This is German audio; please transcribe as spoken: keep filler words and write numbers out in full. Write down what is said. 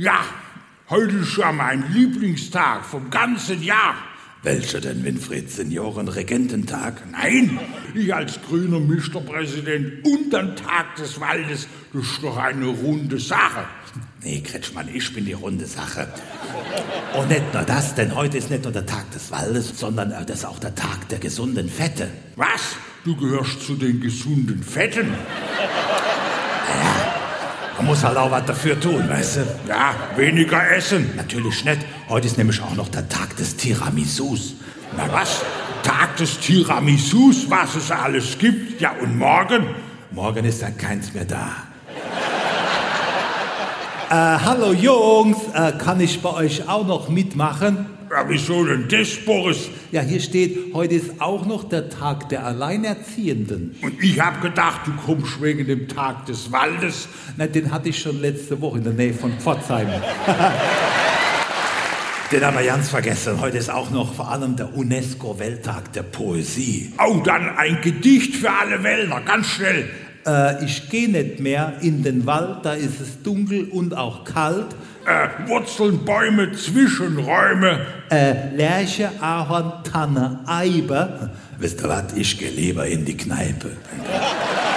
Ja, heute ist ja mein Lieblingstag vom ganzen Jahr. Welcher denn, Winfried? Seniorenregententag? Nein, ich als grüner Ministerpräsident und am Tag des Waldes, das ist doch eine runde Sache. Nee, Kretschmann, ich bin die runde Sache. Und nicht nur das, denn heute ist nicht nur der Tag des Waldes, sondern das ist auch der Tag der gesunden Fette. Was? Du gehörst zu den gesunden Fetten? Ja, man muss halt auch was dafür tun, weißt du? Ja, weniger essen. Natürlich nicht. Heute ist nämlich auch noch der Tag des Tiramisus. Na was? Tag des Tiramisus, was es alles gibt? Ja, und morgen? Morgen ist dann keins mehr da. Äh, hallo Jungs, äh, kann ich bei euch auch noch mitmachen? Ja, wieso denn das, Boris? Ja, hier steht, heute ist auch noch der Tag der Alleinerziehenden. Und ich hab gedacht, du kommst wegen dem Tag des Waldes. Na, den hatte ich schon letzte Woche in der Nähe von Pforzheim. Den haben wir ganz vergessen. Heute ist auch noch vor allem der UNESCO-Welttag der Poesie. Oh, dann ein Gedicht für alle Wälder, ganz schnell. Äh, ich gehe nicht mehr in den Wald, da ist es dunkel und auch kalt. Äh, Wurzeln, Bäume, Zwischenräume. Äh, Lerche, Ahorn, Tanne, Eibe. Wisst ihr was, ich gehe lieber in die Kneipe.